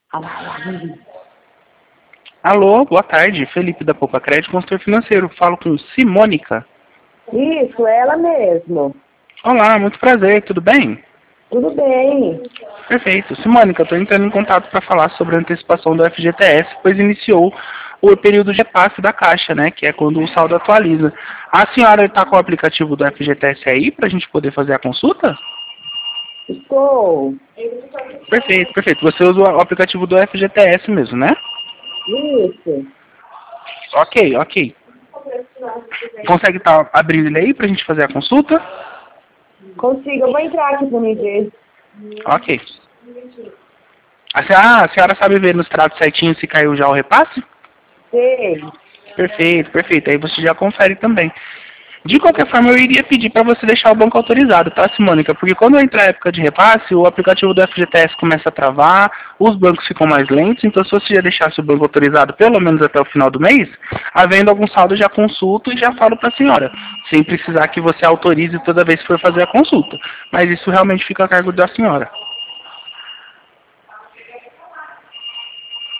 Alô, boa tarde. Felipe da Poupa Crédito, consultor financeiro. Falo com Simônica. Isso, ela mesmo. Olá, muito prazer, tudo bem? Tudo bem. Perfeito. Simônica, estou entrando em contato para falar sobre a antecipação do FGTS, pois iniciou o período de repasse da Caixa, né? Que é quando o saldo atualiza. A senhora está com o aplicativo do FGTS aí para a gente poder fazer a consulta? Estou. Perfeito, perfeito. Você usa o aplicativo do FGTS mesmo, né? Isso. Ok, ok. Consegue estar abrindo ele aí para a gente fazer a consulta? Consigo. Eu vou entrar aqui para me ver. Ok. A senhora sabe ver no extrato certinho se caiu já o repasse? Sei. Perfeito, perfeito. Aí você já confere também. De qualquer forma, eu iria pedir para você deixar o banco autorizado, tá, Simônica? Porque quando entrar a época de repasse, o aplicativo do FGTS começa a travar, os bancos ficam mais lentos, então se você já deixasse o banco autorizado pelo menos até o final do mês, havendo algum saldo, eu já consulto e já falo para a senhora, sem precisar que você autorize toda vez que for fazer a consulta. Mas isso realmente fica a cargo da senhora.